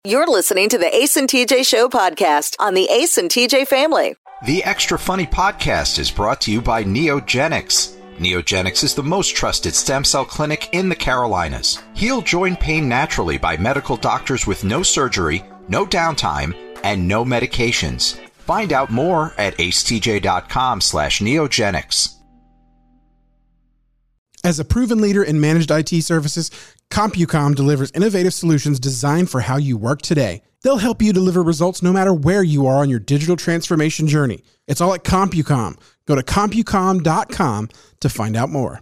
You're listening to the Ace and TJ Show podcast on the Ace and TJ family. The Extra Funny podcast is brought to you by Neogenics. Neogenics is the most trusted stem cell clinic in the Carolinas. Heal joint pain naturally by medical doctors with no surgery, no downtime, and no medications. Find out more at acetj.com/neogenics. As a proven leader in managed IT services, CompuCom delivers innovative solutions designed for how you work today. They'll help you deliver results no matter where you are on your digital transformation journey. It's all at CompuCom. Go to CompuCom.com to find out more.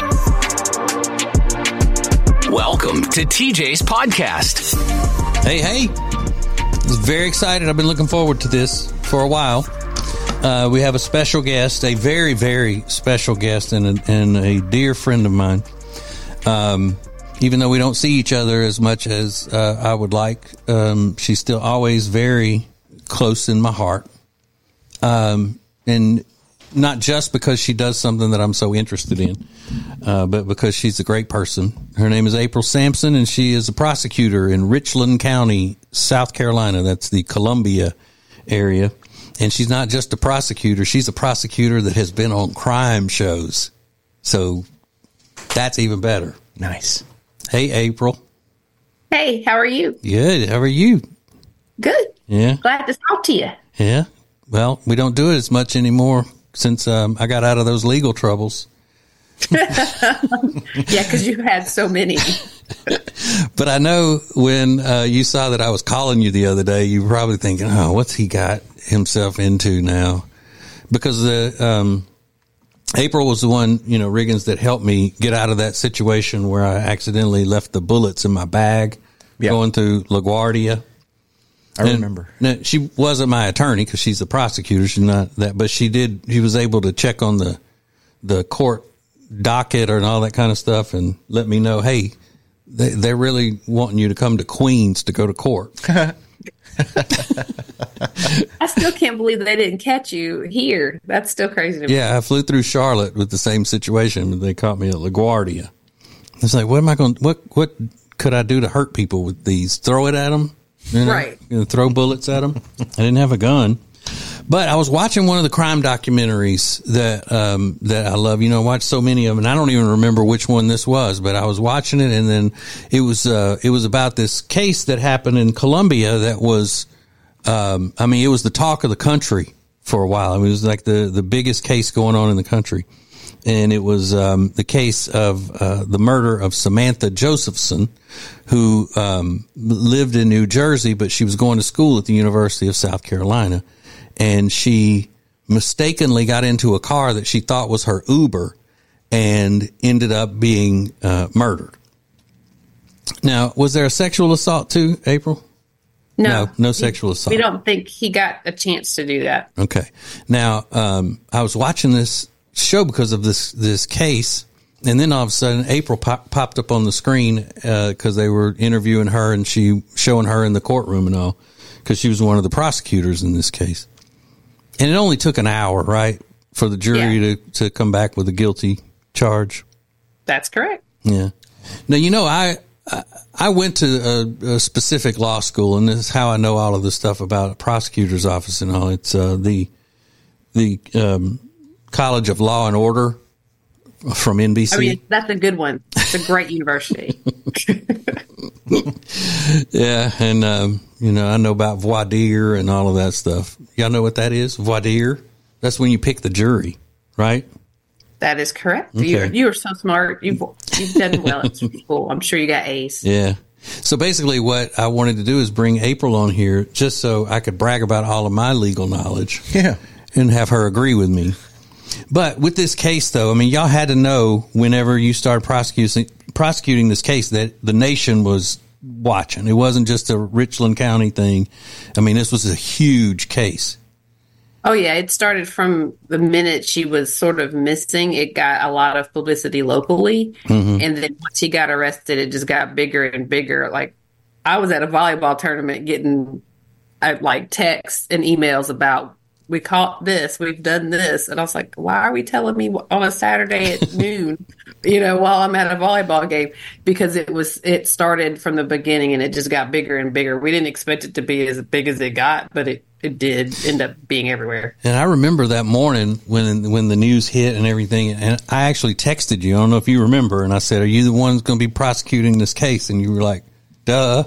Welcome to TJ's podcast. Hey. I was very excited. I've been looking forward to this for a while. We have a special guest, a very, very special guest, and a dear friend of mine. Even though we don't see each other as much as I would like, she's still always very close in my heart. And not just because she does something that I'm so interested in, but because she's a great person. Her name is April Sampson, and she is a prosecutor in Richland County, South Carolina. That's the Columbia area. And she's not just a prosecutor. She's a prosecutor that has been on crime shows. So that's even better. Nice. Hey, April. Hey, how are you? Good. How are you? Good. Yeah. Glad to talk to you. Yeah. Well, we don't do it as much anymore since I got out of those legal troubles. Yeah, because you had so many. But I know when you saw that I was calling you the other day, you were probably thinking, oh, what's he got himself into now? Because April was the one, Riggins, that helped me get out of that situation where I accidentally left the bullets in my bag going through LaGuardia. I remember. Now, she wasn't my attorney because she's the prosecutor. She's not that, but she was able to check on the court docket and all that kind of stuff and let me know, hey, they're really wanting you to come to Queens to go to court. I still can't believe they didn't catch you here. That's still crazy to me. Yeah, I flew through Charlotte with the same situation, but they caught me at LaGuardia. It's like, what could I do to hurt people with these? Throw it at them? Right. Throw bullets at them? I didn't have a gun. But I was watching one of the crime documentaries that I love. I watched so many of them, and I don't even remember which one this was, but I was watching it, and then it was about this case that happened in Columbia that was, it was the talk of the country for a while. It was like the biggest case going on in the country. And it was the case of the murder of Samantha Josephson, who lived in New Jersey, but she was going to school at the University of South Carolina. And she mistakenly got into a car that she thought was her Uber and ended up being murdered. Now, was there a sexual assault too, April? No sexual assault. We don't think he got a chance to do that. Okay. Now, I was watching this show because of this case, and then all of a sudden April popped up on the screen because they were interviewing her and showing her in the courtroom and all, because she was one of the prosecutors in this case. And it only took an hour, right, for the jury to come back with a guilty charge. That's correct. Yeah. Now, I went to a specific law school, and this is how I know all of this stuff about a prosecutor's office and all. It's the College of Law and Order from NBC. I mean, that's a good one. It's a great university. Yeah, and I know about voir dire and all of that stuff. Y'all know what that is? Voir dire? That's when you pick the jury, right? That is correct. Okay. You are so smart. You've done well at school. I'm sure you got A's. Yeah. So basically what I wanted to do is bring April on here just so I could brag about all of my legal knowledge. Yeah. And have her agree with me. But with this case, though, I mean, y'all had to know whenever you started prosecuting this case that the nation was watching. It wasn't just a Richland County thing. I mean, this was a huge case. Oh, yeah. It started from the minute she was sort of missing. It got a lot of publicity locally. Mm-hmm. And then once he got arrested, it just got bigger and bigger. Like, I was at a volleyball tournament getting texts and emails about we caught this, we've done this. And I was like, why are we telling me on a Saturday at noon, while I'm at a volleyball game? Because it started from the beginning and it just got bigger and bigger. We didn't expect it to be as big as it got, but it did end up being everywhere. And I remember that morning when the news hit and everything, and I actually texted you. I don't know if you remember, and I said, "Are you the one who's going to be prosecuting this case?" And you were like, "Duh."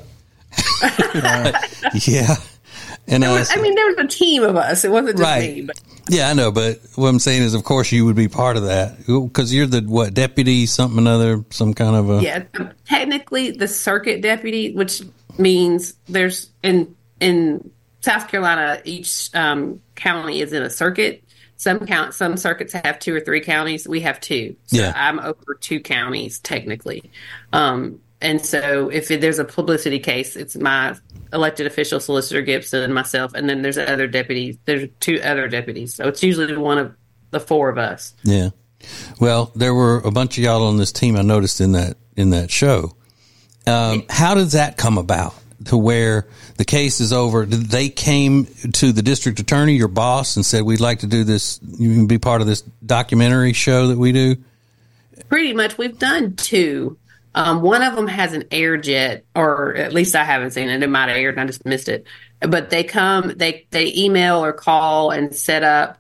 Yeah. And there was a team of us. It wasn't just right. me. But. Yeah, I know. But what I'm saying is, of course, you would be part of that because you're the deputy, something another, some kind of a. Yeah, technically the circuit deputy, which means there's in South Carolina, each county is in a circuit. Some circuits have 2 or 3 counties. We have 2. So yeah. I'm over 2 counties technically. And so if there's a publicity case, it's my elected official, Solicitor Gibson, myself, and then there's other deputies. There's 2 other deputies. So it's usually one of the 4 of us. Yeah. Well, there were a bunch of y'all on this team I noticed in that show. How does that come about to where the case is over? They came to the district attorney, your boss, and said, we'd like to do this. You can be part of this documentary show that we do? Pretty much. We've done 2. One of them hasn't aired yet, or at least I haven't seen it. It might have aired and I just missed it. But they come, they email or call and set up,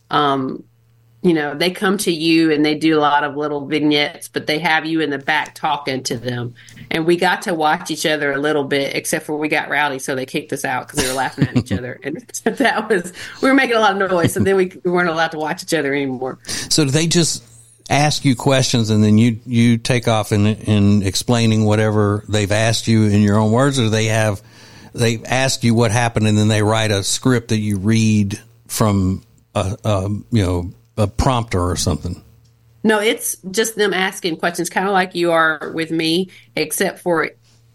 they come to you and they do a lot of little vignettes, but they have you in the back talking to them. And we got to watch each other a little bit, except for we got rowdy, so they kicked us out because we were laughing at each other. And we were making a lot of noise, so then we weren't allowed to watch each other anymore. So do they just ask you questions and then you take off in explaining whatever they've asked you in your own words, or they ask you what happened and then they write a script that you read from a prompter or something? No, it's just them asking questions, kind of like you are with me, except for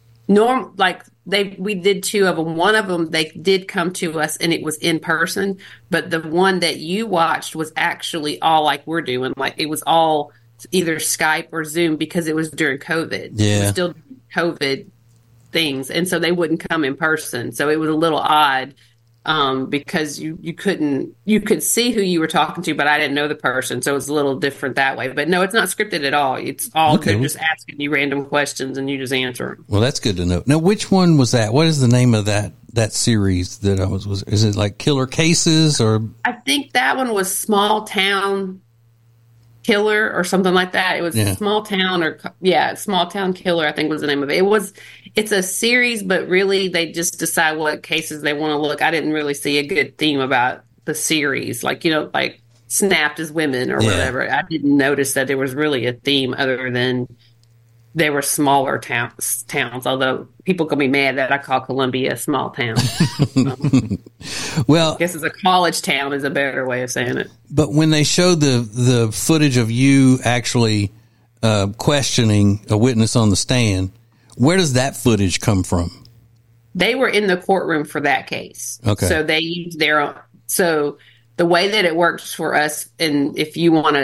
we did 2 of them. One of them, they did come to us and it was in person, but the one that you watched was actually all like we're doing. Like it was all either Skype or Zoom because it was during COVID. Yeah. It was still COVID things. And so they wouldn't come in person. So it was a little odd. Because you could see who you were talking to, but I didn't know the person. So it was a little different that way, but no, it's not scripted at all. It's all They're just asking you random questions and you just answer them. Well, that's good to know. Now, which one was that? What is the name of that series that I was is it like Killer Cases or? I think that one was Small Town Killer or something like that. It was Small Town Small Town Killer, I think was the name of it. It's a series, but really they just decide what cases they want to look. I didn't really see a good theme about the series, like Snapped as Women or whatever. I didn't notice that there was really a theme other than they were smaller towns, although people can be mad that I call Columbia a small town. Well, I guess it's a college town is a better way of saying it. But when they showed the footage of you actually questioning a witness on the stand, where does that footage come from? They were in the courtroom for that case. Okay. So they used their own. So the way that it works for us, and if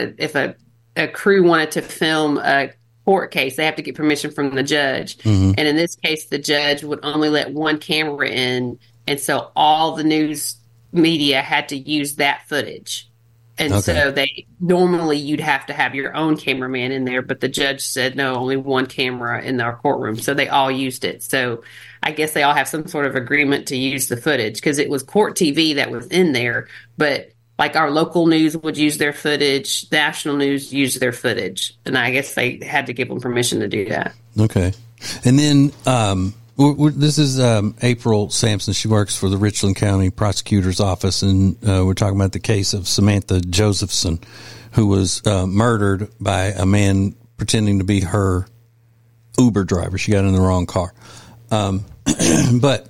a crew wanted to film a court case, they have to get permission from the judge. Mm-hmm. And in this case, the judge would only let one camera in. And so all the news media had to use that footage. And so normally you'd have to have your own cameraman in there, but the judge said, no, only one camera in our courtroom. So they all used it. So I guess they all have some sort of agreement to use the footage because it was court TV that was in there. But like our local news would use their footage, national news used their footage. And I guess they had to give them permission to do that. Okay. And then this is April Sampson. She works for the Richland County Prosecutor's Office, and we're talking about the case of Samantha Josephson, who was murdered by a man pretending to be her Uber driver. She got in the wrong car. But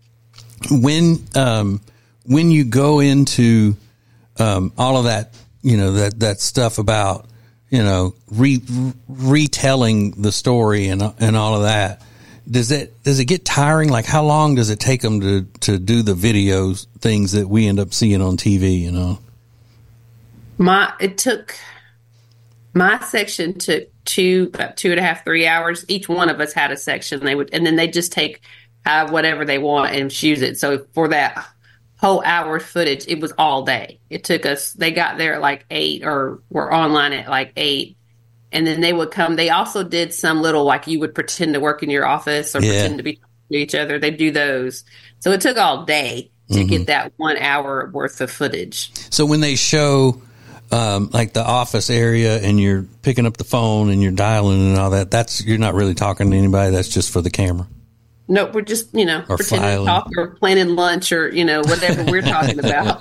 when you go into all of that, that stuff about, retelling the story and all of that, does it get tiring? Like, how long does it take them to do the videos, things that we end up seeing on TV, My section took about 2.5, 3 hours. Each one of us had a section and then they just take whatever they want and choose it. So for that whole hour footage, it was all day. It took us, they got there at like 8 or were online at like 8. And then they would come. They also did some little, like you would pretend to work in your office or pretend to be talking to each other. They do those. So it took all day to get that 1 hour worth of footage. So when they show like the office area and you're picking up the phone and you're dialing and all that, that's, you're not really talking to anybody. That's just for the camera. No, we're just, pretending to talk or planning lunch or, whatever we're talking about.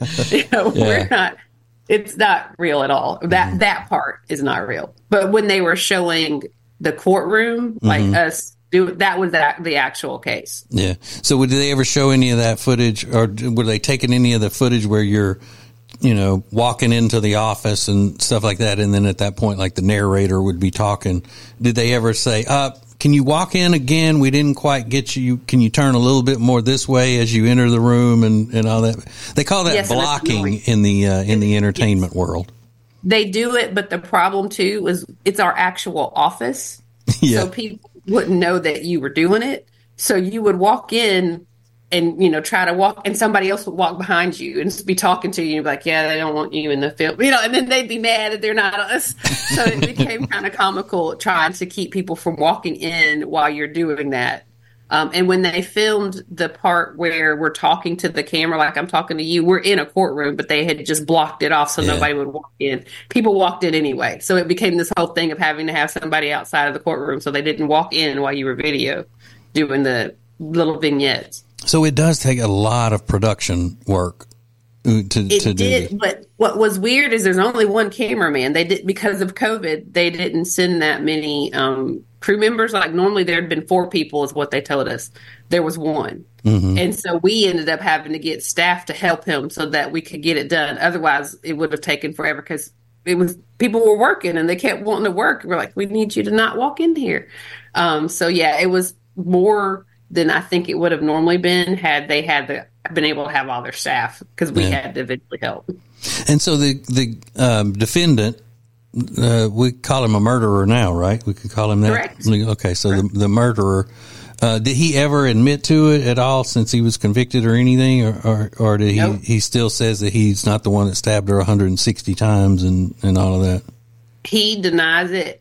We're not, it's not real at all. That part is not real. But when they were showing the courtroom, like us, that was the actual case. Yeah. So did they ever show any of that footage, or were they taking any of the footage where you're, walking into the office and stuff like that, and then at that point, like the narrator would be talking? Did they ever say, can you walk in again? We didn't quite get you. Can you turn a little bit more this way as you enter the room and all that? They call that blocking in the entertainment world. They do it, but the problem too is it's our actual office. So people wouldn't know that you were doing it. So you would walk in and, try to walk, and somebody else would walk behind you and be talking to you and be like, yeah, they don't want you in the film, and then they'd be mad that they're not us. So it became kind of comical trying to keep people from walking in while you're doing that. And when they filmed the part where we're talking to the camera, like I'm talking to you, we're in a courtroom, but they had just blocked it off so nobody would walk in. People walked in anyway. So it became this whole thing of having to have somebody outside of the courtroom so they didn't walk in while you were doing the little vignettes. So it does take a lot of production work to do this. But what was weird is there's only one cameraman. Because of COVID, they didn't send that many crew members. Like normally there'd been 4 people is what they told us. There was 1. And so we ended up having to get staff to help him so that we could get it done. Otherwise it would have taken forever because people were working and they kept wanting to work. We're like, we need you to not walk in here. It was more than I think it would have normally been had they been able to have all their staff, because we had to eventually help. And so the defendant, we call him a murderer now, right? We could call him that. Correct. Okay, so the murderer, did he ever admit to it at all since he was convicted or anything, or did he still says that he's not the one that stabbed her 160 times and all of that? He denies it.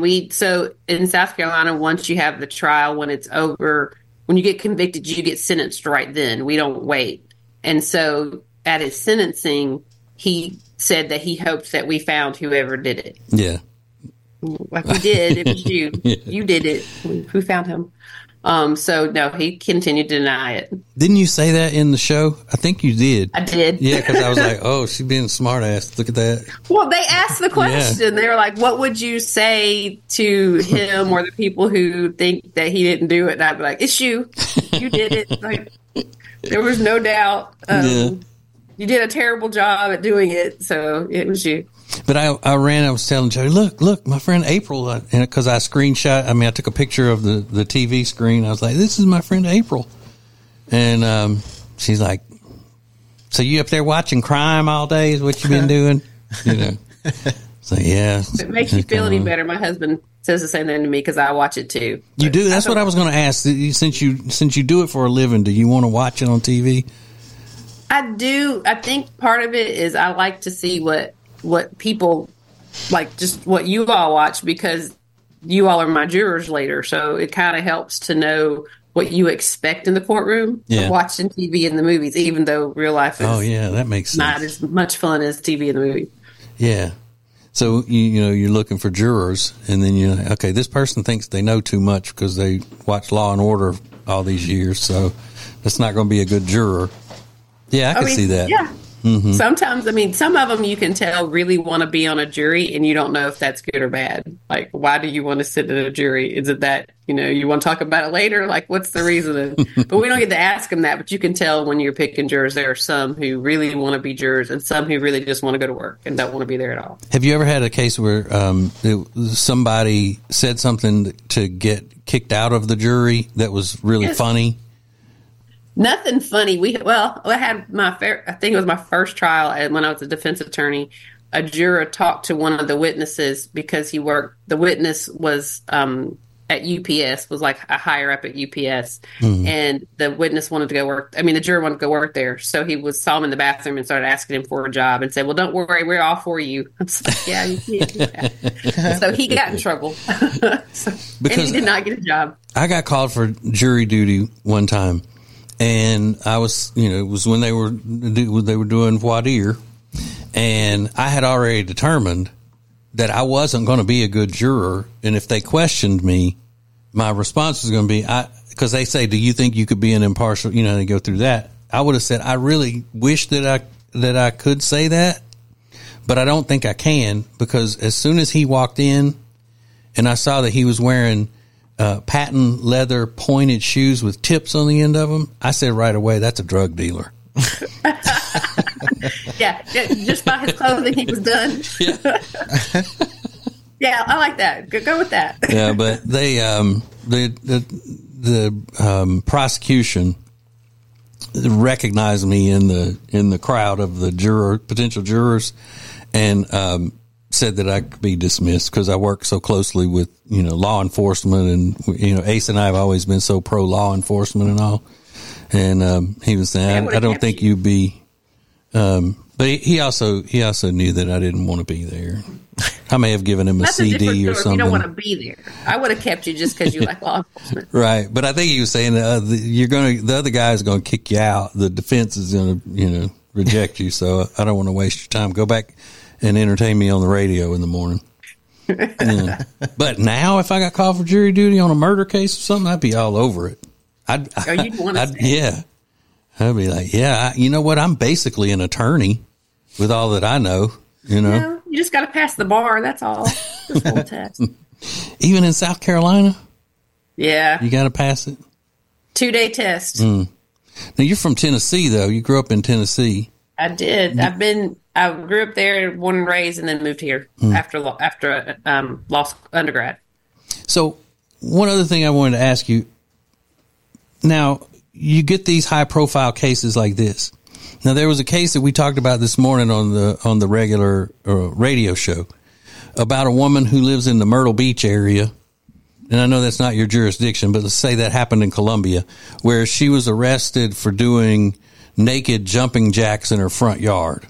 So in South Carolina, once you have the trial, when it's over, when you get convicted, you get sentenced right then. We don't wait. And so at his sentencing, he said that he hoped that we found whoever did it. Yeah. Like we did. It was you. You did it. Who found him? So no, he continued to deny it. Didn't you say that in the show? I think you did. I did. Yeah, because I was like, oh, she's being a smart ass. Look at that. Well, they asked the question. They were like, what would you say to him or the people who think that he didn't do it? And I'd be like, it's you. You did it. Like, there was no doubt. You did a terrible job at doing it. So it was you. But I was telling Joey, look, my friend April, and because I I took a picture of the TV screen. I was like, this is my friend April. And she's like, so you up there watching crime all day is what you've been doing? So, yeah. If it makes you feel any better, my husband says the same thing to me because I watch it too. You do? That's what I was going to ask. Since you do it for a living, do you want to watch it on TV? I do. I think part of it is I like to see what people like, just what you all watch, because you all are my jurors later. So it kind of helps to know what you expect in the courtroom of watching TV in the movies, even though real life is that makes sense. Not as much fun as TV in the movie. Yeah. So, you're looking for jurors, and then you're like, okay, this person thinks they know too much because they watch Law and Order all these years. So that's not going to be a good juror. Yeah, I can see that. Yeah. Mm-hmm. Sometimes, some of them you can tell really want to be on a jury, and you don't know if that's good or bad. Like, why do you want to sit in a jury? Is it that, you want to talk about it later? Like, what's the reason? But we don't get to ask them that, but you can tell when you're picking jurors, there are some who really want to be jurors and some who really just want to go to work and don't want to be there at all. Have you ever had a case where somebody said something to get kicked out of the jury that was really funny? Nothing funny. I had I think it was my first trial when I was a defense attorney. A juror talked to one of the witnesses because the witness was at UPS, was like a higher up at UPS. And the witness wanted to go work. I mean, the juror wanted to go work there. So he saw him in the bathroom and started asking him for a job and said, well, don't worry, we're all for you. I was like, yeah, you can't do that. So he got in trouble. And he did not get a job. I got called for jury duty one time, and I was, it was when they were doing voir dire, and I had already determined that I wasn't going to be a good juror. And if they questioned me, my response was going to be, because they say, do you think you could be an impartial, they go through that. I would have said, I really wish that I could say that, but I don't think I can, because as soon as he walked in and I saw that he was wearing patent leather pointed shoes with tips on the end of them, I said right away, that's a drug dealer. Yeah, just by his clothing, he was done. Yeah, I like that. Go with that. Yeah, but they the prosecution recognized me in the crowd of the potential jurors, and said that I could be dismissed because I work so closely with law enforcement, and Ace and I have always been so pro law enforcement and all. And he was saying, I don't think you'd be. But he also knew that I didn't want to be there. I may have given him a CD or something. You don't want to be there. I would have kept you just because you like law enforcement. Right, but I think he was saying the other guy is going to kick you out. The defense is going to reject you. So I don't want to waste your time. Go back and entertain me on the radio in the morning. Yeah. But now, if I got called for jury duty on a murder case or something, I'd be all over it. You'd want to stay. Yeah. I'd be like, you know what? I'm basically an attorney with all that I know, No, you just got to pass the bar. That's all. Just one test. Even in South Carolina? Yeah. You got to pass it? 2-day test. Now, you're from Tennessee, though. You grew up in Tennessee. I did. I grew up there, born and raised, and then moved here after law school, undergrad. So one other thing I wanted to ask you. Now, you get these high-profile cases like this. Now, there was a case that we talked about this morning on the regular radio show about a woman who lives in the Myrtle Beach area. And I know that's not your jurisdiction, but let's say that happened in Columbia, where she was arrested for doing naked jumping jacks in her front yard.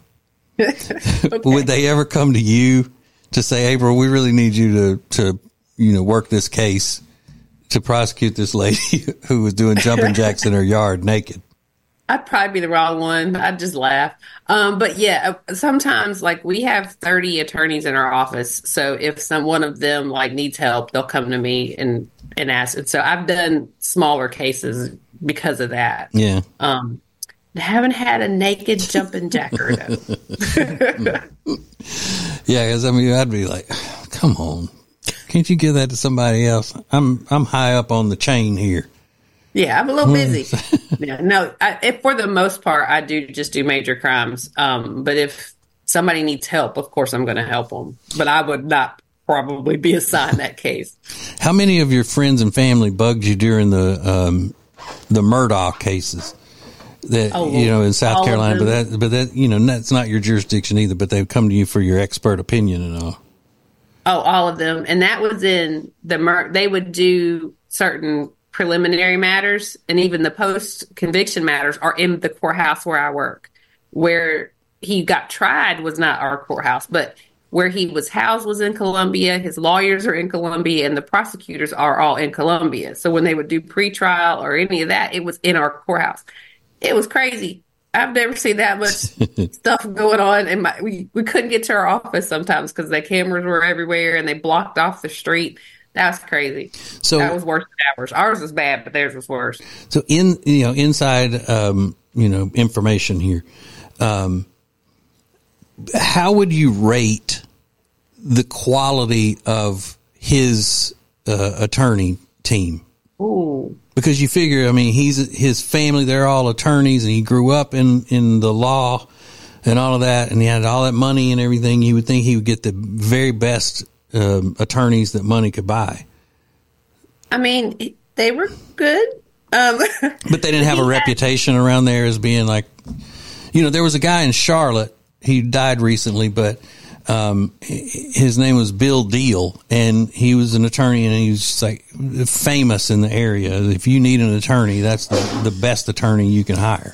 Okay. Would they ever come to you to say, April, we really need you to work this case to prosecute this lady who was doing jumping jacks in her yard naked? I'd probably be the wrong one. I'd just laugh. But yeah, sometimes we have 30 attorneys in our office. So if one of them needs help, they'll come to me and ask. And so I've done smaller cases because of that. Yeah. I haven't had a naked jumping jacker though. Yeah, because I'd be like, come on. Can't you give that to somebody else? I'm high up on the chain here. Yeah, I'm a little busy. Yeah, no, if for the most part, I do just do major crimes. But if somebody needs help, of course, I'm going to help them. But I would not probably be assigned that case. How many of your friends and family bugged you during the Murdaugh cases? That in South Carolina, but that that's not your jurisdiction either. But they've come to you for your expert opinion and all. Oh, all of them, and that was in they would do certain preliminary matters, and even the post-conviction matters are in the courthouse where I work. Where he got tried was not our courthouse, but where he was housed was in Columbia. His lawyers are in Columbia, and the prosecutors are all in Columbia. So when they would do pretrial or any of that, it was in our courthouse. It was crazy. I've never seen that much stuff going on. And we couldn't get to our office sometimes because the cameras were everywhere and they blocked off the street. That was crazy. So that was worse than ours. Ours was bad, but theirs was worse. So inside information here, how would you rate the quality of his attorney team? Ooh. Because you figure, his family, they're all attorneys, and he grew up in the law and all of that, and he had all that money and everything. You would think he would get the very best attorneys that money could buy. They were good. But they didn't have a reputation around there as being there was a guy in Charlotte. He died recently, but his name was Bill Deal, and he was an attorney, and he was just like famous in the area. If you need an attorney, that's the best attorney you can hire.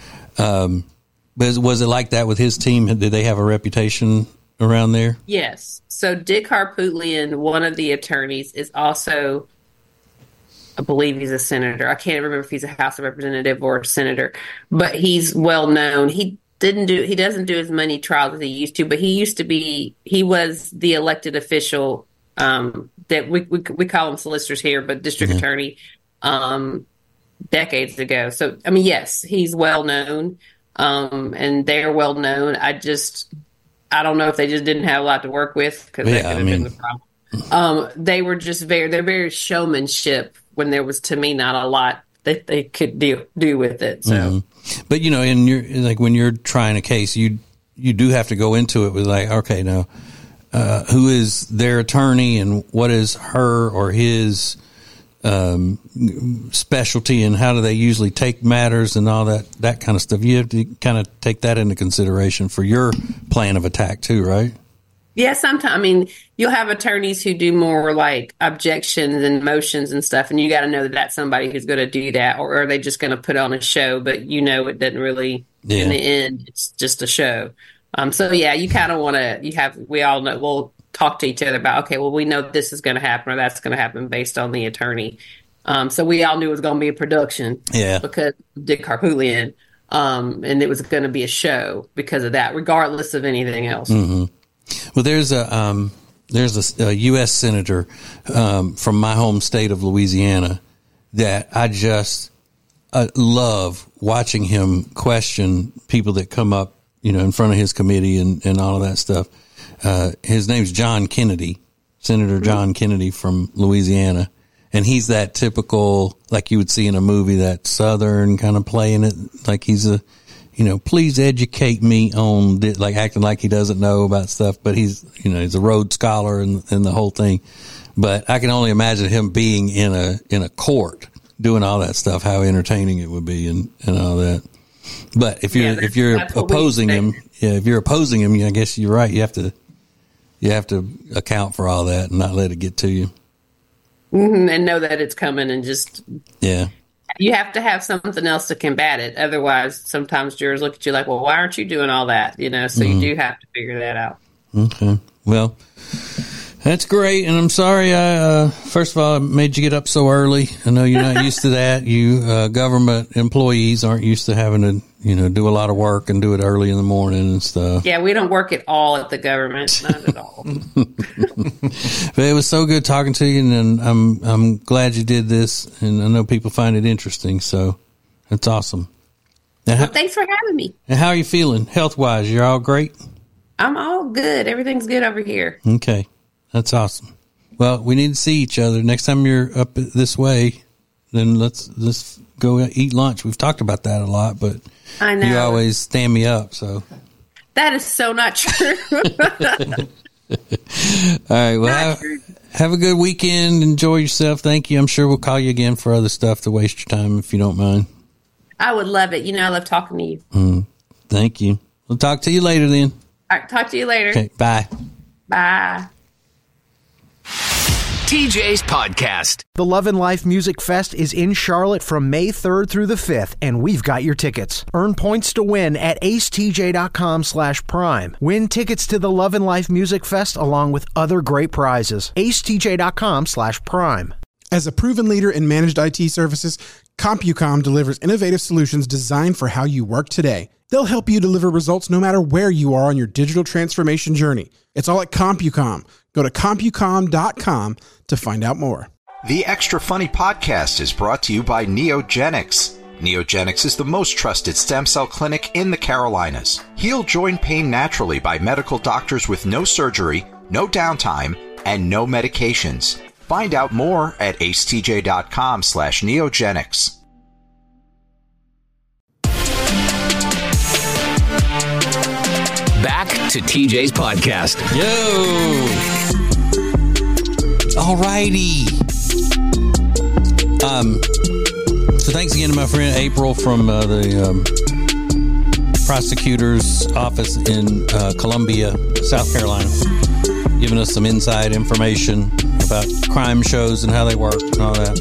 But was it like that with his team? Did they have a reputation around there? Yes. So Dick Harpootlian, one of the attorneys, is also, I believe he's a senator. I can't remember if he's a House of Representative or a senator, but he's well known. He doesn't do as many trials as he used to, but he was the elected official that we call them solicitors here, but district attorney decades ago. So, I mean, yes, he's well known, and they're well known. I don't know if they just didn't have a lot to work with, because that could have been the problem. They were just they're very showmanship, when there was, to me, not a lot that they could do with it. So, but when you're trying a case, you do have to go into it with like, okay, now who is their attorney and what is her or his specialty, and how do they usually take matters and all that kind of stuff. You have to kind of take that into consideration for your plan of attack too, right? Yeah, sometimes. I mean, you'll have attorneys who do more like objections and motions and stuff, and you got to know that that's somebody who's going to do that, or are they just going to put on a show? But it doesn't really. Yeah. In the end, it's just a show. So yeah, you kind of want to. We all know. We'll talk to each other about, okay, well, we know this is going to happen or that's going to happen based on the attorney. So we all knew it was going to be a production. Yeah. Because of Dick Harpootlian, and it was going to be a show because of that, regardless of anything else. Mm-hmm. Well, there's a U.S. senator from my home state of Louisiana that I just love watching him question people that come up, in front of his committee and all of that stuff. His name's John Kennedy, Senator John Kennedy from Louisiana. And he's that typical, like you would see in a movie, that Southern kind of playing it like he's please educate me on this, like acting like he doesn't know about stuff, but he's a Rhodes Scholar and the whole thing. But I can only imagine him being in a court doing all that stuff, how entertaining it would be and all that. But if you're opposing him, I guess you're right. You have to account for all that and not let it get to you. Mm-hmm, and know that it's coming, and just you have to have something else to combat it. Otherwise, sometimes jurors look at you like, well, why aren't you doing all that? So you do have to figure that out. Okay. Well, that's great. And I'm sorry, first of all, I made you get up so early. I know you're not used to that. You government employees aren't used to having to, do a lot of work and do it early in the morning and stuff. Yeah, we don't work at all at the government. Not at all. But it was so good talking to you, and I'm glad you did this, and I know people find it interesting, so that's awesome. Well, thanks for having me. And how are you feeling health-wise? You're all great? I'm all good. Everything's good over here. Okay. That's awesome. Well, we need to see each other. Next time you're up this way, then let's go eat lunch. We've talked about that a lot, but I know you always stand me up. So that is so not true. All right. Well, have a good weekend. Enjoy yourself. Thank you. I'm sure we'll call you again for other stuff to waste your time if you don't mind. I would love it. I love talking to you. Thank you. We'll talk to you later then. All right. Talk to you later. Okay. Bye. Bye. TJ's Podcast. The Love and Life Music Fest is in Charlotte from May 3rd through the 5th, and we've got your tickets. Earn points to win at acetj.com/prime. Win tickets to the Love and Life Music Fest along with other great prizes. acetj.com/prime. As a proven leader in managed IT services, CompuCom delivers innovative solutions designed for how you work today. They'll help you deliver results no matter where you are on your digital transformation journey. It's all at CompuCom. Go to CompuCom.com to find out more. The Extra Funny Podcast is brought to you by Neogenics. Neogenics is the most trusted stem cell clinic in the Carolinas. Heal joint pain naturally by medical doctors with no surgery, no downtime, and no medications. Find out more at acetj.com/neogenics. Back to TJ's Podcast. Yo! Alrighty. So thanks again to my friend April from the prosecutor's office in Columbia, South Carolina, giving us some inside information about crime shows and how they work and all that.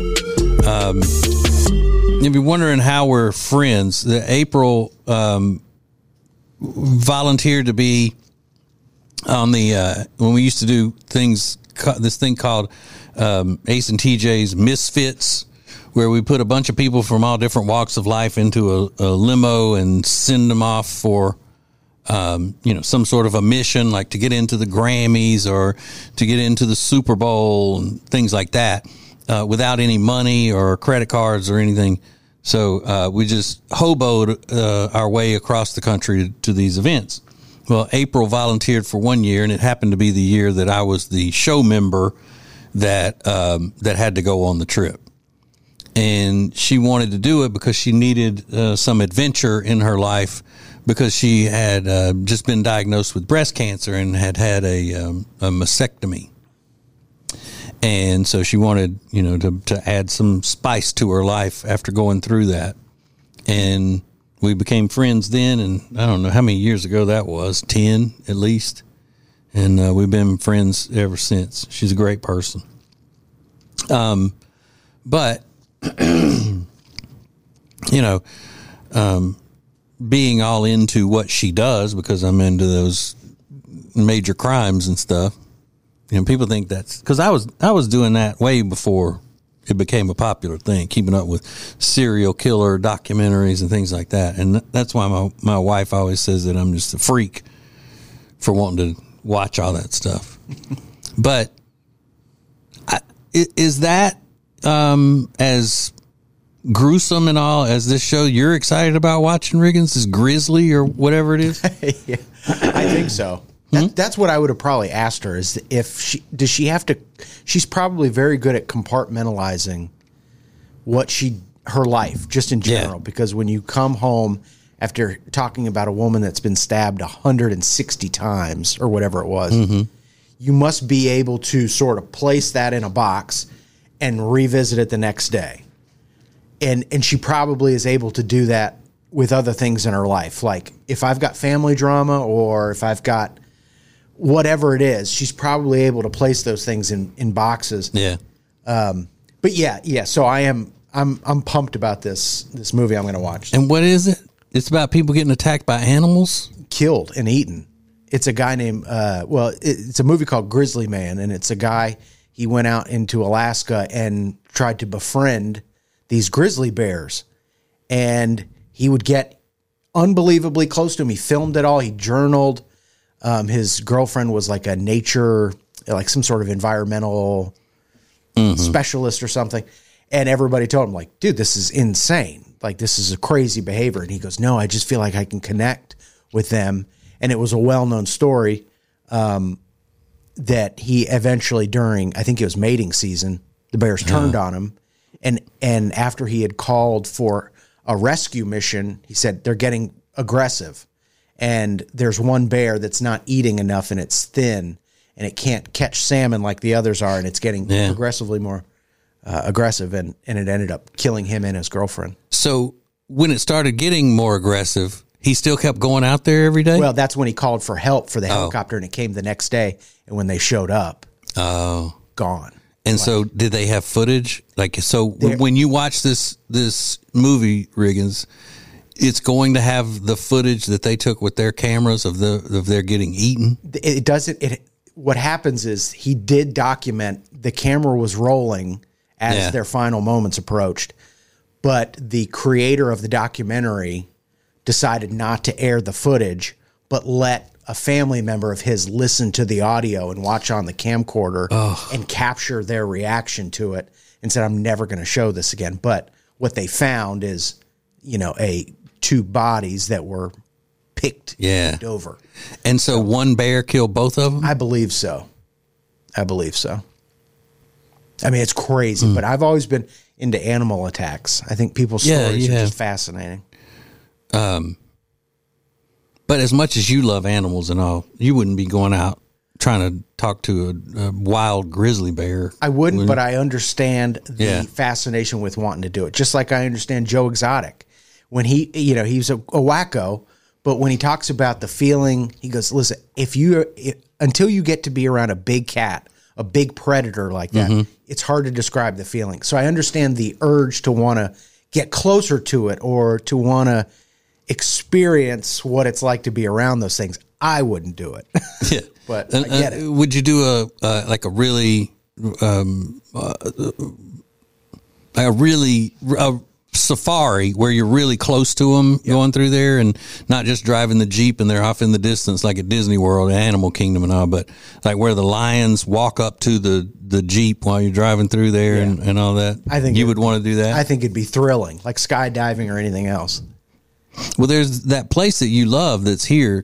If you're wondering how we're friends, April volunteered to be on the when we used to do things, this thing called Ace and TJ's Misfits, where we put a bunch of people from all different walks of life into a limo and send them off for some sort of a mission, like to get into the Grammys or to get into the Super Bowl and things like that, without any money or credit cards or anything. So we just hoboed our way across the country to these events. Well, April volunteered for 1 year, and it happened to be the year that I was the show member that had to go on the trip. And she wanted to do it because she needed some adventure in her life, because she had just been diagnosed with breast cancer and had a mastectomy. And so she wanted, to add some spice to her life after going through that. And we became friends then, and I don't know how many years ago that was, 10 at least. And we've been friends ever since. She's a great person. But, being all into what she does, because I'm into those major crimes and stuff, people think that's because I was doing that way before it became a popular thing, keeping up with serial killer documentaries and things like that. And that's why my wife always says that I'm just a freak for wanting to watch all that stuff. But is that as gruesome and all as this show you're excited about watching, Riggins? Is Grizzly or whatever it is? Yeah, I think so. That's what I would have probably asked her, is if does she have to, she's probably very good at compartmentalizing her life just in general, because when you come home after talking about a woman that's been stabbed 160 times or whatever it was, you must be able to sort of place that in a box and revisit it the next day. And she probably is able to do that with other things in her life. Like if I've got family drama or if I've got whatever it is, she's probably able to place those things in boxes. Yeah. But yeah. So I'm pumped about this movie I'm going to watch. And what is it? It's about people getting attacked by animals? Killed and eaten. It's a guy named, it's a movie called Grizzly Man, and it's a guy, he went out into Alaska and tried to befriend these grizzly bears. And he would get unbelievably close to him. He filmed it all. He journaled. His girlfriend was like a nature, like some sort of environmental specialist or something. And everybody told him, like, dude, this is insane. Like, this is a crazy behavior. And he goes, no, I just feel like I can connect with them. And it was a well-known story that he eventually, during, I think it was mating season, the bears turned on him. And after he had called for a rescue mission, he said, they're getting aggressive. And there's one bear that's not eating enough, and it's thin, and it can't catch salmon like the others are, and it's getting progressively more aggressive, and it ended up killing him and his girlfriend. So when it started getting more aggressive, he still kept going out there every day? Well, that's when he called for help for the helicopter, and it came the next day, and when they showed up, gone. And so did they have footage? Like, so when you watch this movie, Riggins, it's going to have the footage that they took with their cameras of their getting eaten? It doesn't. What happens is he did document, the camera was rolling as their final moments approached, but the creator of the documentary decided not to air the footage, but let a family member of his listen to the audio and watch on the camcorder and capture their reaction to it, and said, I'm never going to show this again. But what they found is, two bodies that were picked over. And so one bear killed both of them? I believe so. I mean, it's crazy, but I've always been into animal attacks. I think people's stories are just fascinating. But as much as you love animals and all, you wouldn't be going out trying to talk to a wild grizzly bear. I wouldn't, but I understand the fascination with wanting to do it. Just like I understand Joe Exotic. When he was a wacko, But when he talks about the feeling, he goes, listen, until you get to be around a big cat, a big predator like that, it's hard to describe the feeling. So I understand the urge to want to get closer to it or to want to experience what it's like to be around those things. I wouldn't do it. Yeah. But I get it. Would you do a safari where you're really close to them going through there and not just driving the Jeep and they're off in the distance like at Disney World, Animal Kingdom and all, but like where the lions walk up to the Jeep while you're driving through there and all that? I think you would want to do that? I think it'd be thrilling, like skydiving or anything else. Well, there's that place that you love that's here.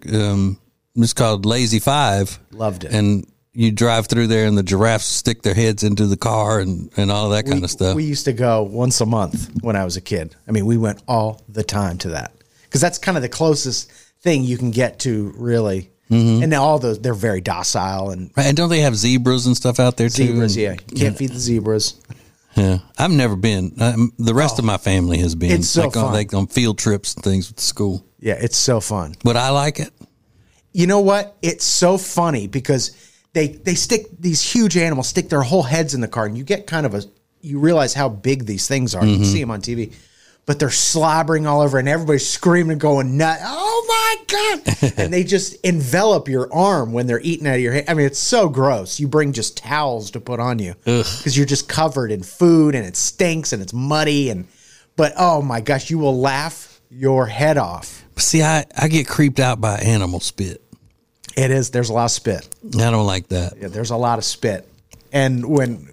It's called Lazy Five. Loved it. And you drive through there and the giraffes stick their heads into the car and all that kind of stuff. We used to go once a month when I was a kid. I mean, we went all the time to that because that's kind of the closest thing you can get to, really. Mm-hmm. And all those, they're very docile. And don't they have zebras and stuff out there too? Zebras, yeah. You can't feed the zebras. Yeah, I've never been. The rest of my family has been. It's so fun. Like on field trips and things with the school. Yeah, it's so fun. But I like it. You know what? It's so funny because they stick these huge animals, stick their whole heads in the car, and you get you realize how big these things are. You can see them on TV, but they're slobbering all over, and everybody's screaming and going nuts. Oh my God! And they just envelop your arm when they're eating out of your hand. I mean, it's so gross. You bring just towels to put on you because you're just covered in food, and it stinks, and it's muddy, but oh my gosh, you will laugh your head off. See, I get creeped out by animal spit. It is. There's a lot of spit. I don't like that. Yeah, there's a lot of spit. And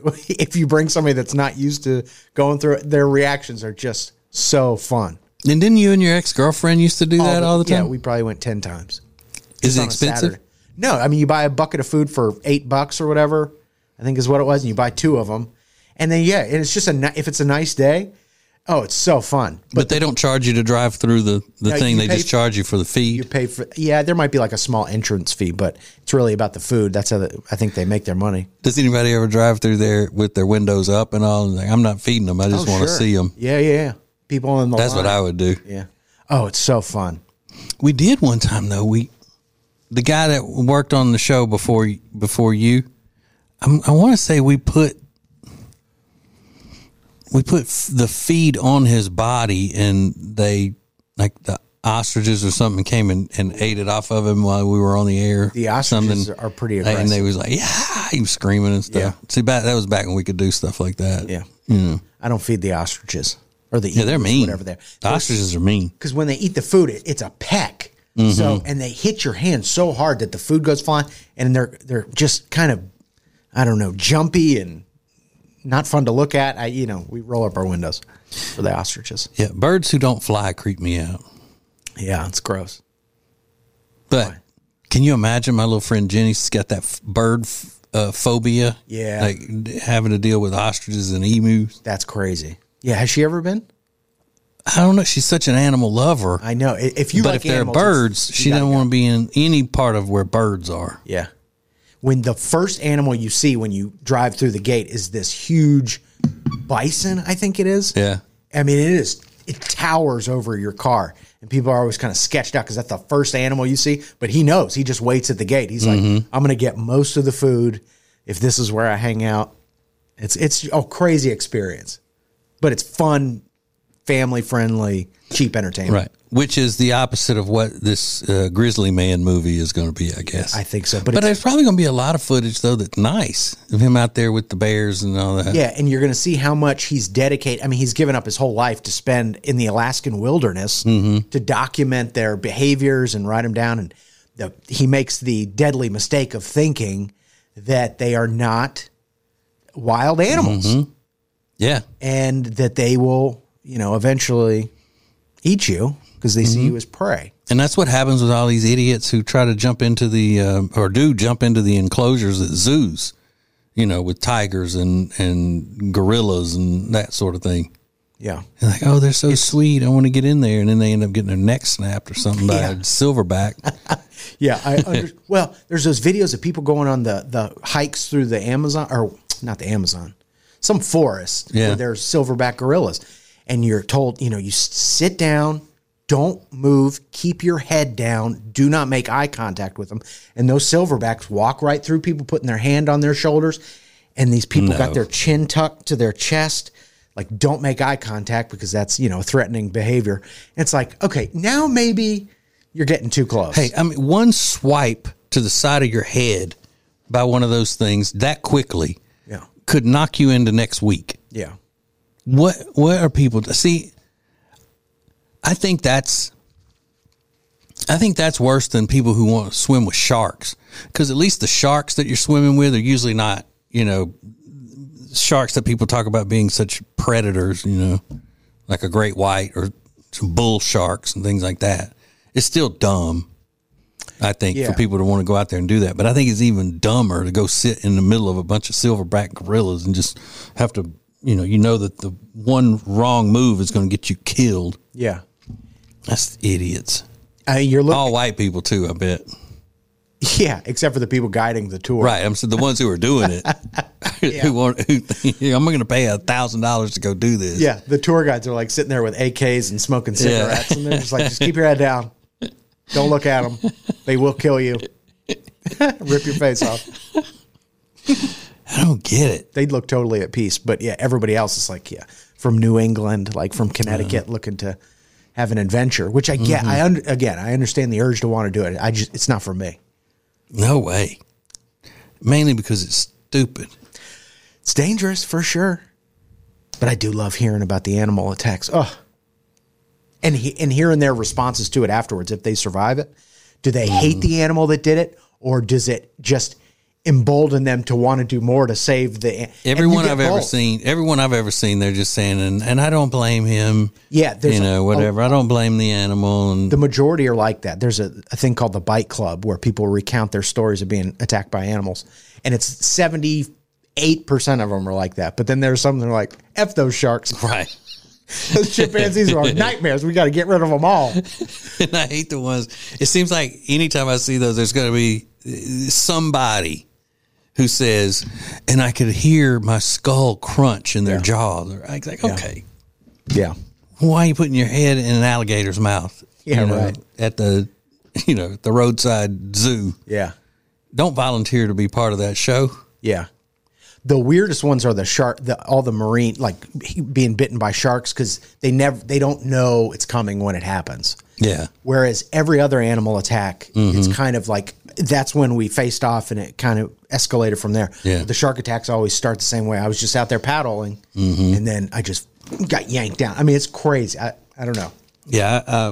if you bring somebody that's not used to going through it, their reactions are just so fun. And didn't you and your ex-girlfriend used to do that all the time? Yeah, we probably went 10 times. Is it expensive? No, I mean, you buy a bucket of food for $8 or whatever, I think is what it was, and you buy 2 of them. And then, and it's just if it's a nice day, oh, it's so fun. But they don't charge you to drive through the thing. They just charge you for the feed. You pay for, there might be like a small entrance fee, but it's really about the food. That's how I think they make their money. Does anybody ever drive through there with their windows up and all? Like, I'm not feeding them. I just want to see them. Yeah. People in the That's line. what I would do. Yeah. Oh, it's so fun. We did one time though. The guy that worked on the show before you, I want to say we put the feed on his body, and they, like the ostriches or something, came and ate it off of him while we were on the air. The ostriches are pretty aggressive. And they was like, he was screaming and stuff. Yeah. See, that was back when we could do stuff like that. Yeah. I don't feed the ostriches. Or the eagles, they're mean. Whatever the ostriches are mean. Because when they eat the food, it's a peck. Mm-hmm. So, and they hit your hand so hard that the food goes flying, and they're just kind of, I don't know, jumpy and not fun to look at. We roll up our windows for the ostriches. Yeah, birds who don't fly creep me out. Yeah, it's gross. But can you imagine my little friend Jenny's got that bird phobia? Yeah. Like having to deal with ostriches and emus. That's crazy. Yeah, has she ever been? I don't know. She's such an animal lover. I know. If they're birds, she doesn't want to be in any part of where birds are. Yeah. When the first animal you see when you drive through the gate is this huge bison, I think it is. Yeah. I mean, it towers over your car. And people are always kind of sketched out because that's the first animal you see. But he knows. He just waits at the gate. He's like, I'm going to get most of the food if this is where I hang out. It's a crazy experience. But it's fun, family-friendly, cheap entertainment. Right. Which is the opposite of what this Grizzly Man movie is going to be, I guess. I think so. But there's probably going to be a lot of footage, though, that's nice of him out there with the bears and all that. Yeah, and you're going to see how much he's dedicated. I mean, he's given up his whole life to spend in the Alaskan wilderness to document their behaviors and write them down. And he makes the deadly mistake of thinking that they are not wild animals. Mm-hmm. Yeah. And that they will, eventually eat you because they see you as prey. And that's what happens with all these idiots who try to jump into jump into the enclosures at zoos, with tigers and gorillas and that sort of thing. Yeah. They're like, oh, they're so sweet. I want to get in there. And then they end up getting their neck snapped or something by a silverback. Yeah. Well, there's those videos of people going on the hikes through the Amazon, or not the Amazon, some forest where there's silverback gorillas. And you're told, you sit down don't move, keep your head down, do not make eye contact with them. And those silverbacks walk right through people, putting their hand on their shoulders, and these people got their chin tucked to their chest. Like, don't make eye contact because that's, threatening behavior. And it's like, okay, now maybe you're getting too close. Hey, I mean, one swipe to the side of your head by one of those things that quickly could knock you into next week. Yeah. What are people see? I think that's worse than people who want to swim with sharks, because at least the sharks that you're swimming with are usually not, sharks that people talk about being such predators, like a great white or some bull sharks and things like that. It's still dumb, I think, for people to want to go out there and do that. But I think it's even dumber to go sit in the middle of a bunch of silverback gorillas and just have to, that the one wrong move is going to get you killed. Yeah. That's idiots. You're looking all white people too, I bet. Yeah, except for the people guiding the tour. Right. I'm saying the ones who are doing it. I'm going to pay $1,000 to go do this. Yeah. The tour guides are like sitting there with AKs and smoking cigarettes, and they're just like, just keep your head down. Don't look at them. They will kill you. Rip your face off. I don't get it. They'd look totally at peace, but yeah, everybody else is like, from New England, like from Connecticut, looking to have an adventure, which I get. I understand the urge to want to do it. It's not for me. No way. Mainly because it's stupid. It's dangerous for sure. But I do love hearing about the animal attacks. Oh, and hearing their responses to it afterwards. If they survive it, do they hate the animal that did it, or does it just embolden them to want to do more to save the everyone I've ever seen, they're just saying, and I don't blame him. Yeah, whatever. I don't blame the animal. And the majority are like that. There's a thing called the Bite Club where people recount their stories of being attacked by animals, and it's 78% of them are like that. But then there's some that are like, F those sharks. Right. Those chimpanzees are nightmares. We got to get rid of them all. And I hate the ones. It seems like anytime I see those, there's going to be somebody who says, and I could hear my skull crunch in their jaw. I was like, okay. Yeah. Why are you putting your head in an alligator's mouth? Yeah, right. At the, the roadside zoo. Yeah. Don't volunteer to be part of that show. Yeah. The weirdest ones are all the marine, like being bitten by sharks, because they don't know it's coming when it happens. Yeah. Whereas every other animal attack, it's kind of like, that's when we faced off and it kind of escalated from there. Yeah. The shark attacks always start the same way. I was just out there paddling and then I just got yanked down. I mean, it's crazy. I don't know. Yeah.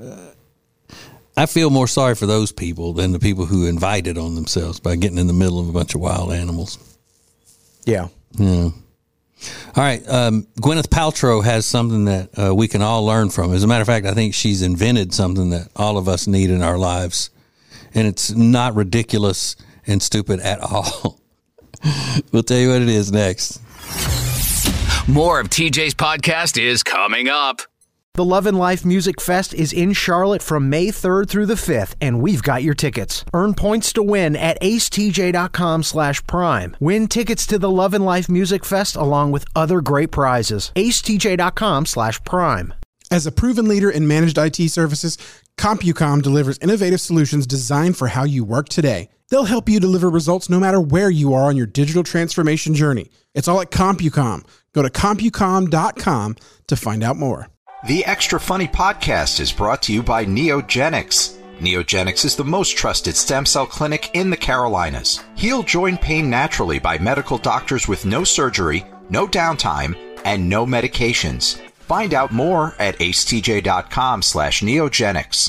I feel more sorry for those people than the people who invite it on themselves by getting in the middle of a bunch of wild animals. Yeah. Yeah. All right. Gwyneth Paltrow has something that we can all learn from. As a matter of fact, I think she's invented something that all of us need in our lives. And it's not ridiculous and stupid at all. We'll tell you what it is next. More of TJ's podcast is coming up. The Love and Life Music Fest is in Charlotte from May 3rd through the 5th, and we've got your tickets. Earn points to win at acetj.com/prime. Win tickets to the Love and Life Music Fest along with other great prizes. acetj.com/prime. As a proven leader in managed IT services, CompuCom delivers innovative solutions designed for how you work today. They'll help you deliver results no matter where you are on your digital transformation journey. It's all at CompuCom. Go to CompuCom.com to find out more. The Extra Funny podcast is brought to you by Neogenics. Neogenics is the most trusted stem cell clinic in the Carolinas. Heal joint pain naturally by medical doctors with no surgery, no downtime, and no medications. Find out more at acetj.com/neogenics.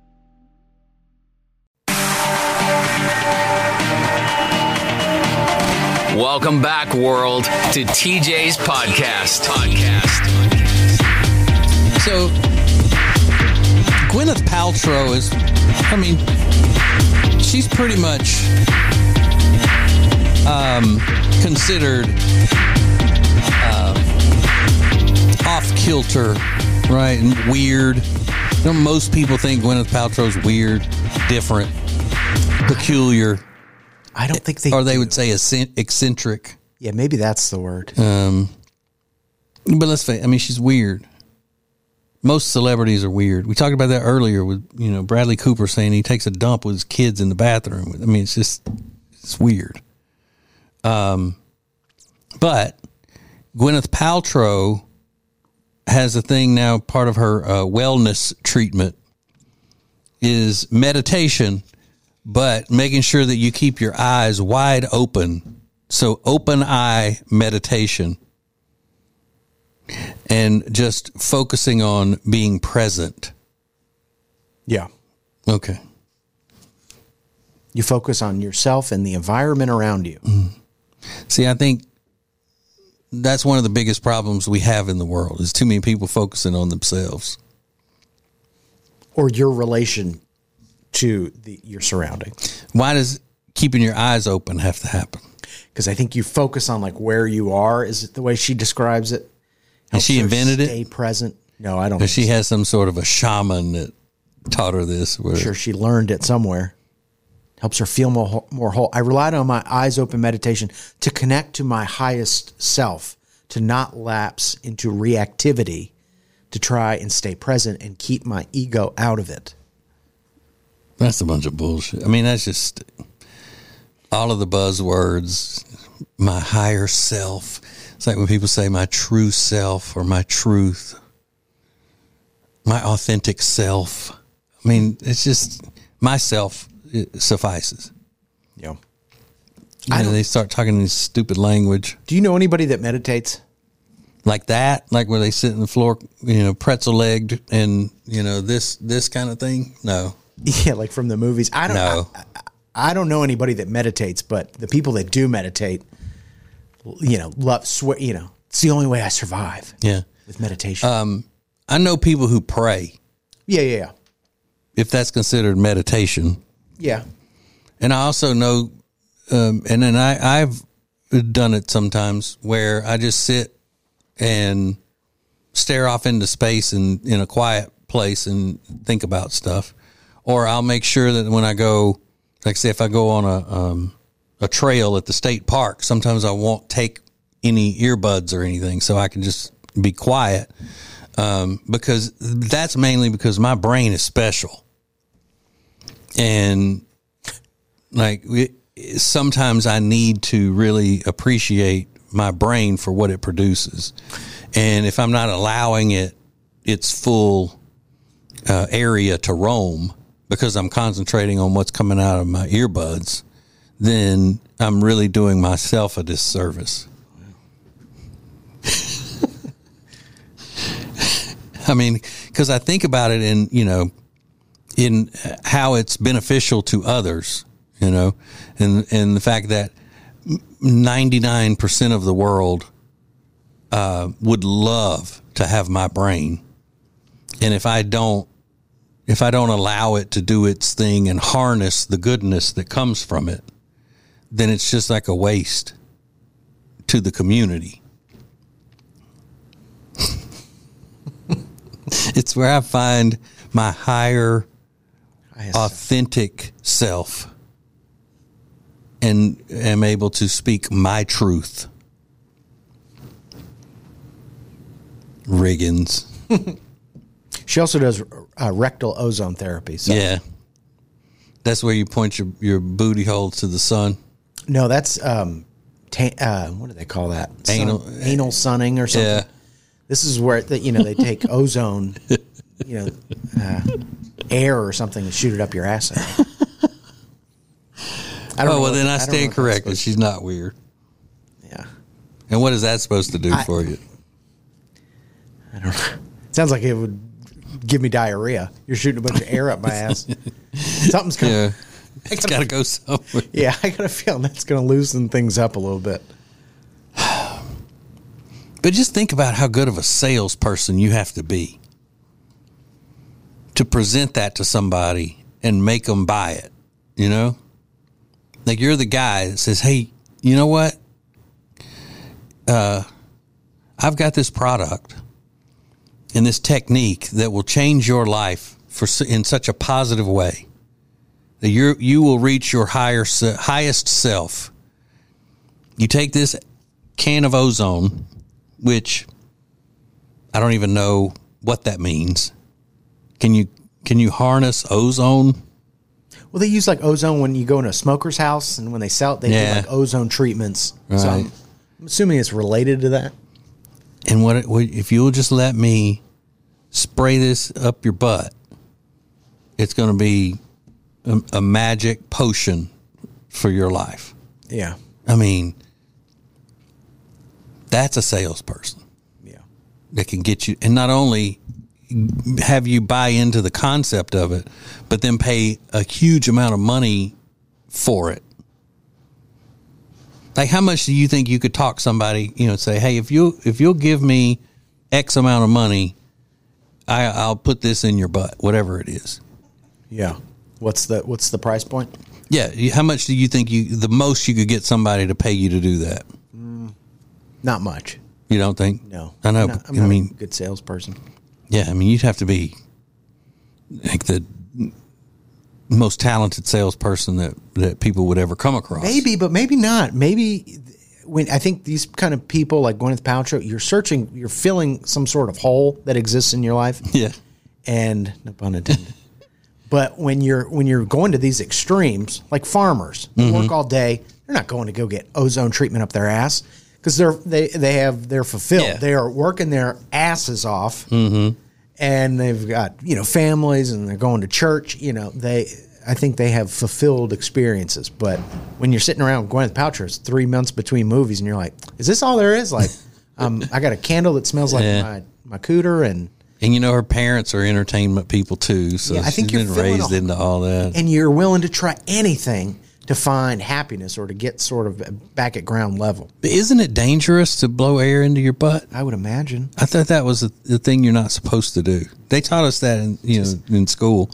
Welcome back, world, to TJ's podcast. So, Gwyneth Paltrow is, she's pretty much considered off-kilter, right, and weird. Most people think Gwyneth Paltrow's weird, different, peculiar. I don't think they Or they would say eccentric. Yeah, maybe that's the word. But let's face it, she's weird. Most celebrities are weird. We talked about that earlier with, Bradley Cooper saying he takes a dump with his kids in the bathroom. I mean, it's weird. But Gwyneth Paltrow has a thing now, part of her wellness treatment is meditation, but making sure that you keep your eyes wide open. So open eye meditation and just focusing on being present. Yeah. Okay. You focus on yourself and the environment around you. See, I think that's one of the biggest problems we have in the world is too many people focusing on themselves. Or your relation to your surrounding. Why does keeping your eyes open have to happen? Because I think you focus on like where you are. Is it the way she describes it? Has she invented it? Stay present. No, I don't. But she has some sort of a shaman that taught her this. I'm sure she learned it somewhere. Helps her feel more whole. I relied on my eyes open meditation to connect to my highest self, to not lapse into reactivity, to try and stay present and keep my ego out of it. That's a bunch of bullshit. I mean, that's just all of the buzzwords, my higher self. It's like when people say my true self or my truth, my authentic self. I mean, it's just myself. It suffices. Yeah. They start talking this stupid language. Do you know anybody that meditates? Like that? Like where they sit on the floor, pretzel legged and, this kind of thing? No. Yeah, like from the movies. I don't know anybody that meditates, but the people that do meditate, love, swear, it's the only way I survive. Yeah. With meditation. I know people who pray. Yeah. If that's considered meditation. Yeah. And I also know, and then I've done it sometimes where I just sit and stare off into space and in a quiet place and think about stuff. Or I'll make sure that when I go, like say if I go on a trail at the state park, sometimes I won't take any earbuds or anything so I can just be quiet. Because that's mainly because my brain is special. And like sometimes I need to really appreciate my brain for what it produces. And if I'm not allowing it its full area to roam because I'm concentrating on what's coming out of my earbuds, then I'm really doing myself a disservice. I mean, because I think about it in how it's beneficial to others, and the fact that 99% of the world would love to have my brain. And if I don't allow it to do its thing and harness the goodness that comes from it, then it's just like a waste to the community. It's where I find my higher, authentic self and am able to speak my truth. Riggins. She also does rectal ozone therapy. So. Yeah. That's where you point your booty hole to the sun. No, that's what do they call that? Anal sunning or something. Yeah. This is where they take ozone, air or something and shoot it up your ass. Then I stand corrected. She's not weird. Yeah. And what is that supposed to do for you? I don't know. It sounds like it would give me diarrhea. You're shooting a bunch of air up my ass. Something's coming. Yeah. It's got to go somewhere. Yeah, I got a feeling that's going to loosen things up a little bit. But just think about how good of a salesperson you have to be to present that to somebody and make them buy it, Like you're the guy that says, hey, you know what? I've got this product and this technique that will change your life in such a positive way that you will reach your highest self. You take this can of ozone, which I don't even know what that means. Can you harness ozone? Well, they use like ozone when you go in a smoker's house, and when they sell it, they do like ozone treatments. Right. So I'm assuming it's related to that. And what if you'll just let me spray this up your butt, it's going to be a magic potion for your life. Yeah. I mean, that's a salesperson. Yeah. That can get you, and not only have you buy into the concept of it, but then pay a huge amount of money for it. Like, how much do you think you could talk somebody, say, hey, if you'll give me X amount of money, I'll put this in your butt, whatever it is. Yeah. What's the price point? Yeah. How much do you think the most you could get somebody to pay you to do that? Not much. You don't think? No. I know. I'm not a good salesperson. Yeah. I mean, you'd have to be like the most talented salesperson that people would ever come across. Maybe, but maybe not. Maybe when I think these kind of people like Gwyneth Paltrow, you're filling some sort of hole that exists in your life. Yeah. And no pun intended. But when you're going to these extremes, like farmers, they work all day, they're not going to go get ozone treatment up their ass because they're fulfilled. Yeah. They are working their asses off, and they've got families, and they're going to church. I think they have fulfilled experiences. But when you're sitting around with Gwyneth Paltrow, it's 3 months between movies, and you're like, is this all there is? Like, I got a candle that smells like my cooter, and her parents are entertainment people too, so I think she's been raised into all that. And you're willing to try anything to find happiness or to get sort of back at ground level. But isn't it dangerous to blow air into your butt? I would imagine. I thought that was the thing you're not supposed to do. They taught us that in school.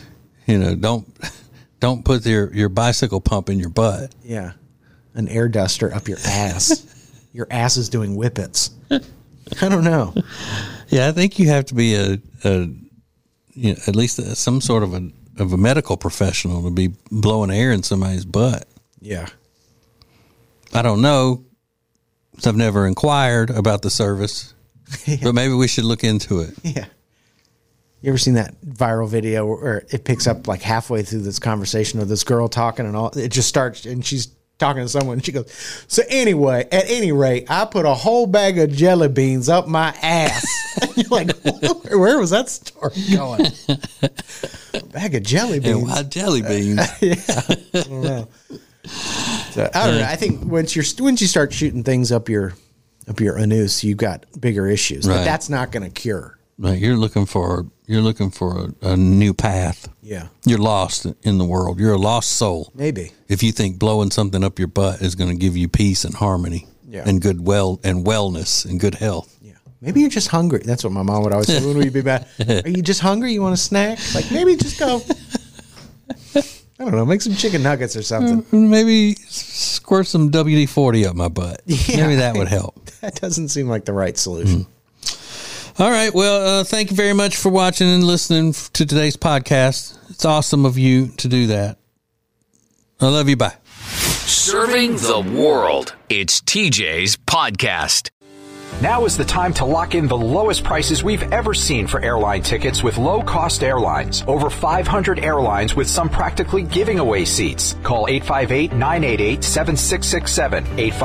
Don't put your bicycle pump in your butt. Yeah, an air duster up your ass. Your ass is doing whippets. I don't know. Yeah, I think you have to be at least some sort of a medical professional to be blowing air in somebody's butt. Yeah. I don't know. I've never inquired about the service, but maybe we should look into it. Yeah. You ever seen that viral video where it picks up like halfway through this conversation of this girl talking and all? It just starts and she's talking to someone and she goes, so anyway, at any rate, I put a whole bag of jelly beans up my ass. And you're like, where was that story going? A bag of jelly beans. Yeah, why jelly beans? Yeah, I don't know. So, I don't know. I think once you start shooting things up your anus, you've got bigger issues. Right. But that's not going to cure. Right, you're looking for a new path. Yeah. You're lost in the world. You're a lost soul. Maybe. If you think blowing something up your butt is going to give you peace and harmony and good wellness and good health. Yeah. Maybe you're just hungry. That's what my mom would always say. When would you be back? Are you just hungry? You want a snack? Like, maybe just go. I don't know. Make some chicken nuggets or something. Maybe squirt some WD-40 up my butt. Yeah, maybe that would help. That doesn't seem like the right solution. All right. Well, thank you very much for watching and listening to today's podcast. It's awesome of you to do that. I love you. Bye. Serving the world. It's TJ's podcast. Now is the time to lock in the lowest prices we've ever seen for airline tickets with low-cost airlines. Over 500 airlines with some practically giving away seats. Call 858-988-7667.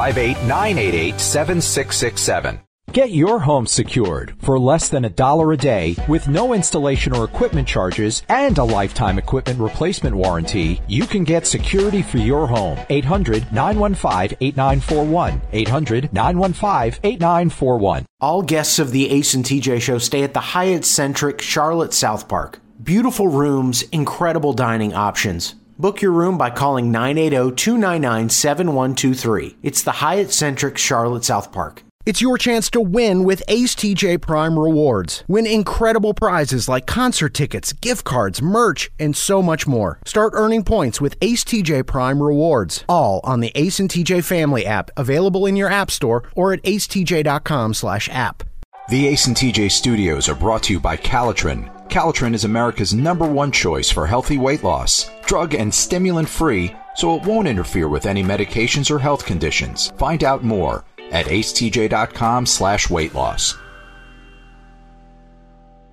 858-988-7667. Get your home secured for less than $1 a day with no installation or equipment charges and a lifetime equipment replacement warranty. You can get security for your home. 800-915-8941. 800-915-8941. All guests of the Ace and TJ Show stay at the Hyatt Centric Charlotte South Park. Beautiful rooms, incredible dining options. Book your room by calling 980-299-7123. It's the Hyatt Centric Charlotte South Park. It's your chance to win with Ace TJ Prime Rewards. Win incredible prizes like concert tickets, gift cards, merch, and so much more. Start earning points with Ace TJ Prime Rewards. All on the Ace and TJ Family app, available in your app store or at acetj.com/app. The Ace and TJ Studios are brought to you by Calitrin. Calitrin is America's #1 choice for healthy weight loss. Drug and stimulant free, so it won't interfere with any medications or health conditions. Find out more at acetj.com/weight loss.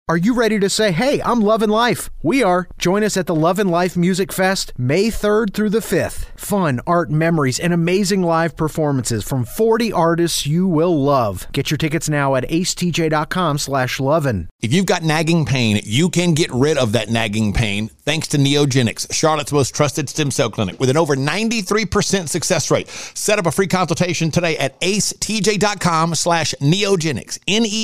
Are you ready to say, hey, I'm loving life? We are. Join us at the Love and Life Music Fest, May 3rd through the 5th. Fun, art, memories, and amazing live performances from 40 artists you will love. Get your tickets now at acetj.com/lovin'. If you've got nagging pain, you can get rid of that nagging pain thanks to Neogenics, Charlotte's most trusted stem cell clinic with an over 93% success rate. Set up a free consultation today at acetj.com/neogenics,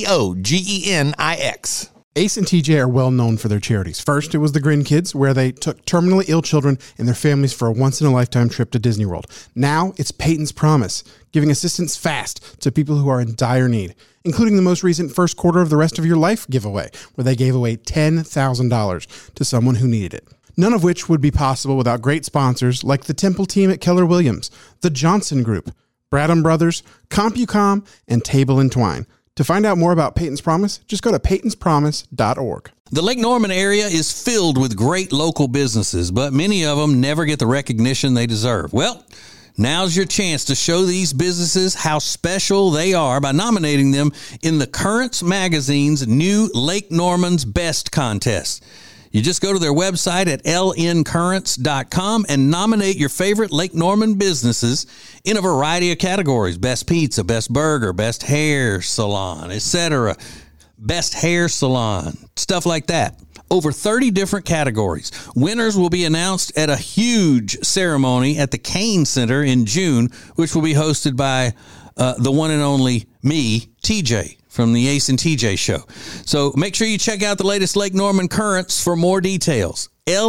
Neogenix. Ace and TJ are well known for their charities. First, it was the Grin Kids, where they took terminally ill children and their families for a once-in-a-lifetime trip to Disney World. Now, it's Peyton's Promise, giving assistance fast to people who are in dire need, including the most recent first quarter of the rest of your life giveaway, where they gave away $10,000 to someone who needed it. None of which would be possible without great sponsors like the Temple team at Keller Williams, the Johnson Group, Bradham Brothers, CompuCom, and Table & Twine. To find out more about Peyton's Promise, just go to peytonspromise.org. The Lake Norman area is filled with great local businesses, but many of them never get the recognition they deserve. Well, now's your chance to show these businesses how special they are by nominating them in the Currents magazine's new Lake Norman's Best contest. You just go to their website at lncurrents.com and nominate your favorite Lake Norman businesses in a variety of categories. Best pizza, best burger, best hair salon, etc. Best hair salon, stuff like that. Over 30 different categories. Winners will be announced at a huge ceremony at the Kane Center in June, which will be hosted by the one and only me, TJ, from the Ace and TJ show. So make sure you check out the latest Lake Norman Currents for more details.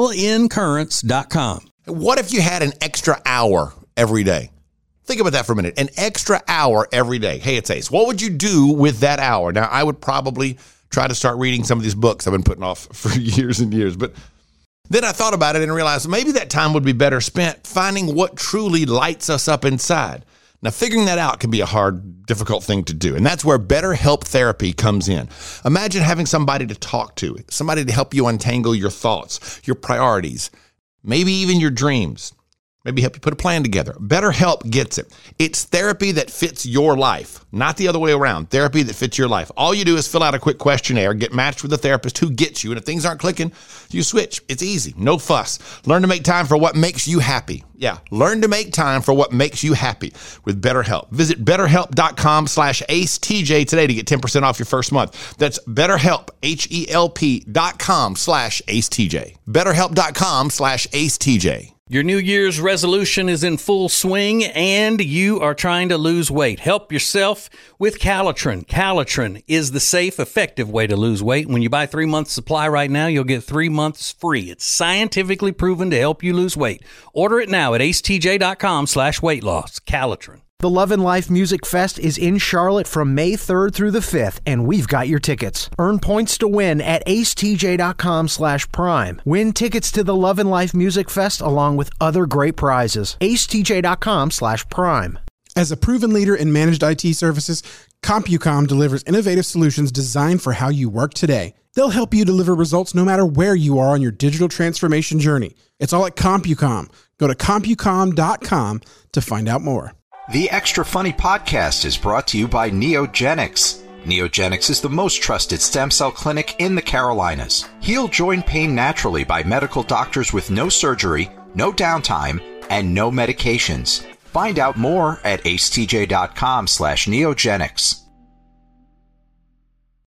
lncurrents.com. What if you had an extra hour every day? Think about that for a minute. An extra hour every day. Hey, it's Ace. What would you do with that hour? Now, I would probably try to start reading some of these books I've been putting off for years and years. But then I thought about it and realized maybe that time would be better spent finding what truly lights us up inside. Now, figuring that out can be a hard, difficult thing to do, and that's where BetterHelp therapy comes in. Imagine having somebody to talk to, somebody to help you untangle your thoughts, your priorities, maybe even your dreams. Maybe help you put a plan together. BetterHelp gets it. It's therapy that fits your life, not the other way around. Therapy that fits your life. All you do is fill out a quick questionnaire, get matched with a therapist who gets you, and if things aren't clicking, you switch. It's easy. No fuss. Learn to make time for what makes you happy. Yeah, learn to make time for what makes you happy with BetterHelp. Visit BetterHelp.com/AceTJ today to get 10% off your first month. That's BetterHelp, HELP.com/AceTJ. BetterHelp.com/AceTJ. Your New Year's resolution is in full swing and you are trying to lose weight. Help yourself with Calitrin. Calitrin is the safe, effective way to lose weight. When you buy 3 months supply right now, you'll get 3 months free. It's scientifically proven to help you lose weight. Order it now at acetj.com/weight-loss. Calitrin. The Love and Life Music Fest is in Charlotte from May 3rd through the 5th, and we've got your tickets. Earn points to win at acetj.com/prime. Win tickets to the Love and Life Music Fest along with other great prizes. acetj.com/prime. As a proven leader in managed IT services, CompuCom delivers innovative solutions designed for how you work today. They'll help you deliver results no matter where you are on your digital transformation journey. It's all at CompuCom. Go to CompuCom.com to find out more. The Extra Funny podcast is brought to you by Neogenics. Neogenics is the most trusted stem cell clinic in the Carolinas. Heal joint pain naturally by medical doctors with no surgery, no downtime, and no medications. Find out more at acetj.com/neogenics.